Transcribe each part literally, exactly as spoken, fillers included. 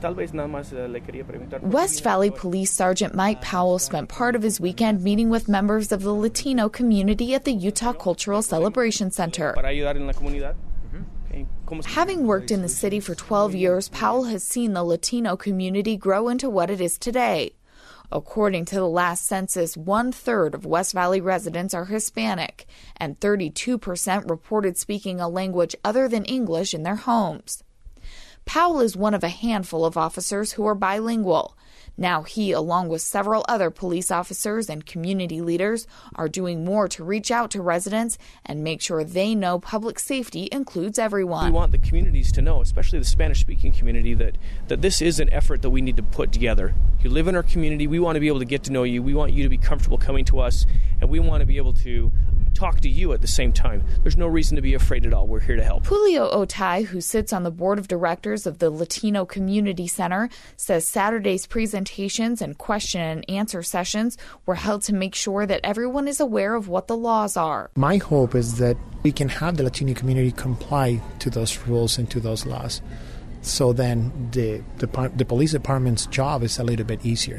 West Valley Police Sergeant Mike Powell spent part of his weekend meeting with members of the Latino community at the Utah Cultural Celebration Center. Having worked in the city for twelve years, Powell has seen the Latino community grow into what it is today. According to the last census, one-third of West Valley residents are Hispanic, and thirty-two percent reported speaking a language other than English in their homes. Powell is one of a handful of officers who are bilingual. Now he, along with several other police officers and community leaders, are doing more to reach out to residents and make sure they know public safety includes everyone. We want the communities to know, especially the Spanish-speaking community, that, that this is an effort that we need to put together. You live in our community, we want to be able to get to know you, we want you to be comfortable coming to us, and we want to be able to talk to you at the same time. There's no reason to be afraid at all. We're here to help. Julio Otay, who sits on the board of directors of the Latino Community Center, says Saturday's presentations and question and answer sessions were held to make sure that everyone is aware of what the laws are. My hope is that we can have the Latino community comply to those rules and to those laws. So then the, the, the police department's job is a little bit easier.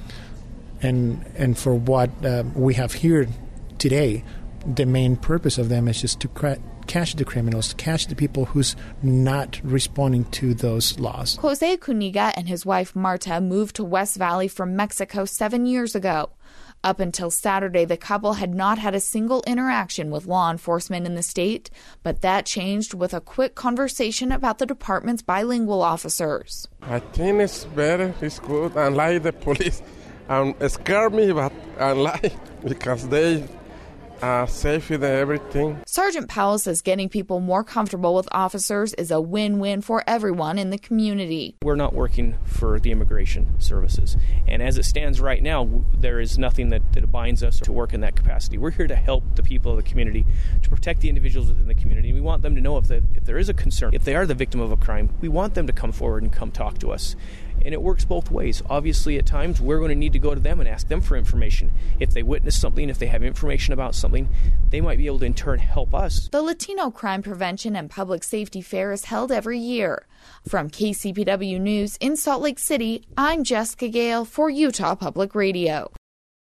And, and for what uh, we have here today, the main purpose of them is just to cra- catch the criminals, catch the people who's not responding to those laws. Jose Cuniga and his wife Marta moved to West Valley from Mexico seven years ago. Up until Saturday, the couple had not had a single interaction with law enforcement in the state, but that changed with a quick conversation about the department's bilingual officers. I think it's better, it's good. Unlike the police, um, it scared me, but I like because they Uh, safety and everything. Sergeant Powell says getting people more comfortable with officers is a win-win for everyone in the community. We're not working for the immigration services, and as it stands right now, there is nothing that, that binds us to work in that capacity. We're here to help the people of the community, to protect the individuals within the community. We want them to know if, the, if there is a concern, if they are the victim of a crime, we want them to come forward and come talk to us. And it works both ways. Obviously, at times, we're going to need to go to them and ask them for information. If they witness something, if they have information about something, they might be able to, in turn, help us. The Latino Crime Prevention and Public Safety Fair is held every year. From K C P W News in Salt Lake City, I'm Jessica Gale for Utah Public Radio.